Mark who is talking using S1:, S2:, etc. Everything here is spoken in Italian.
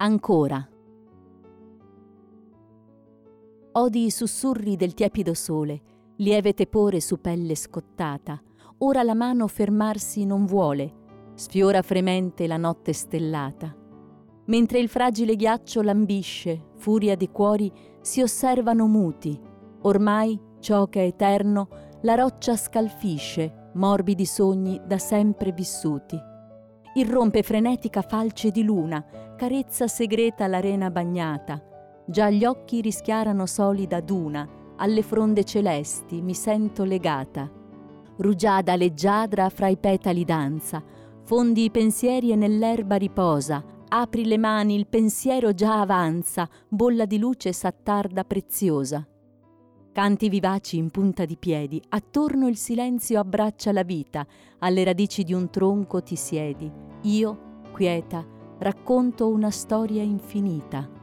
S1: Ancora. Odi i sussurri del tiepido sole, lieve tepore su pelle scottata. Ora la mano fermarsi non vuole, sfiora fremente la notte stellata. Mentre il fragile ghiaccio lambisce, furia di cuori si osservano muti. Ormai ciò che è eterno la roccia scalfisce, morbidi sogni da sempre vissuti. Irrompe frenetica falce di luna, carezza segreta l'arena bagnata. Già gli occhi rischiarano solida duna, alle fronde celesti mi sento legata. Rugiada leggiadra fra i petali danza, fondi i pensieri e nell'erba riposa. Apri le mani, il pensiero già avanza, bolla di luce s'attarda preziosa. Canti vivaci in punta di piedi, attorno il silenzio abbraccia la vita, alle radici di un tronco ti siedi. Io, quieta, racconto una storia infinita.